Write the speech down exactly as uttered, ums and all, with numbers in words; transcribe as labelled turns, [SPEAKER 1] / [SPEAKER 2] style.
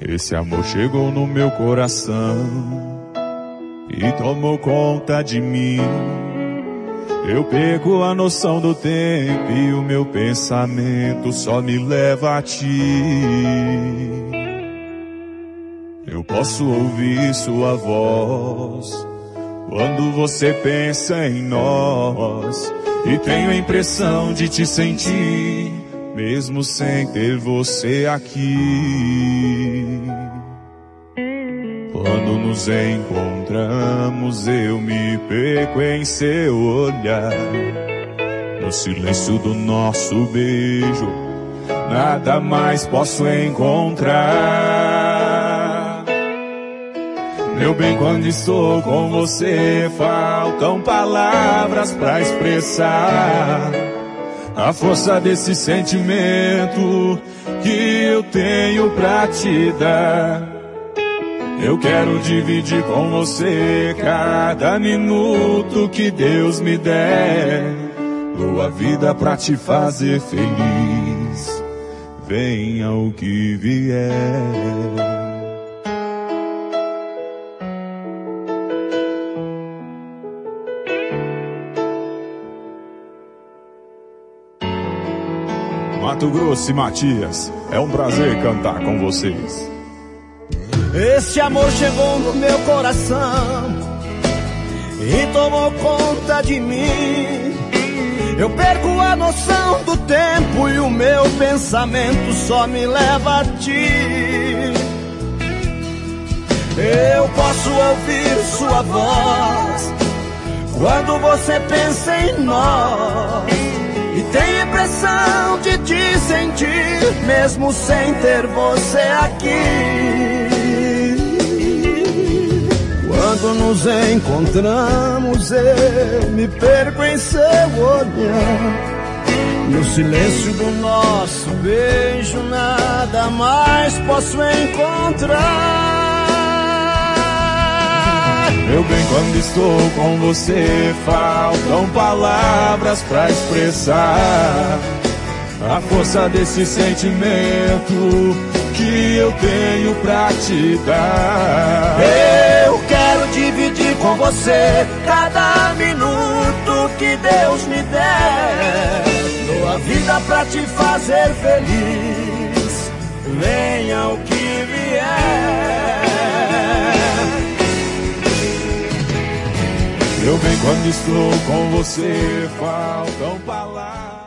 [SPEAKER 1] Esse amor chegou no meu coração e tomou conta de mim. Eu perco a noção do tempo e o meu pensamento só me leva a ti. Eu posso ouvir sua voz quando você pensa em nós, e tenho a impressão de te sentir mesmo sem ter você aqui. Quando nos encontramos, eu me perco em seu olhar. No silêncio do nosso beijo, nada mais posso encontrar. Meu bem, quando estou com você, faltam palavras pra expressar a força desse sentimento que eu tenho pra te dar. Eu quero dividir com você cada minuto que Deus me der. Dou a vida pra te fazer feliz, venha o que vier. Mato Grosso e Matias, é um prazer cantar com vocês.
[SPEAKER 2] Esse amor chegou no meu coração e tomou conta de mim. Eu perco a noção do tempo e o meu pensamento só me leva a ti. Eu posso ouvir sua voz quando você pensa em nós, e tenho a impressão de te sentir mesmo sem ter você aqui. Quando nos encontramos, eu me perco em seu olhar. No silêncio do nosso beijo, nada mais posso encontrar.
[SPEAKER 1] Meu bem, quando estou com você, faltam palavras pra expressar a força desse sentimento que eu tenho pra te dar.
[SPEAKER 2] Eu quero dividir com você cada minuto que Deus me der. Dou a vida pra te fazer feliz, venha o que vier.
[SPEAKER 1] Meu bem, quando estou com você, faltam palavras.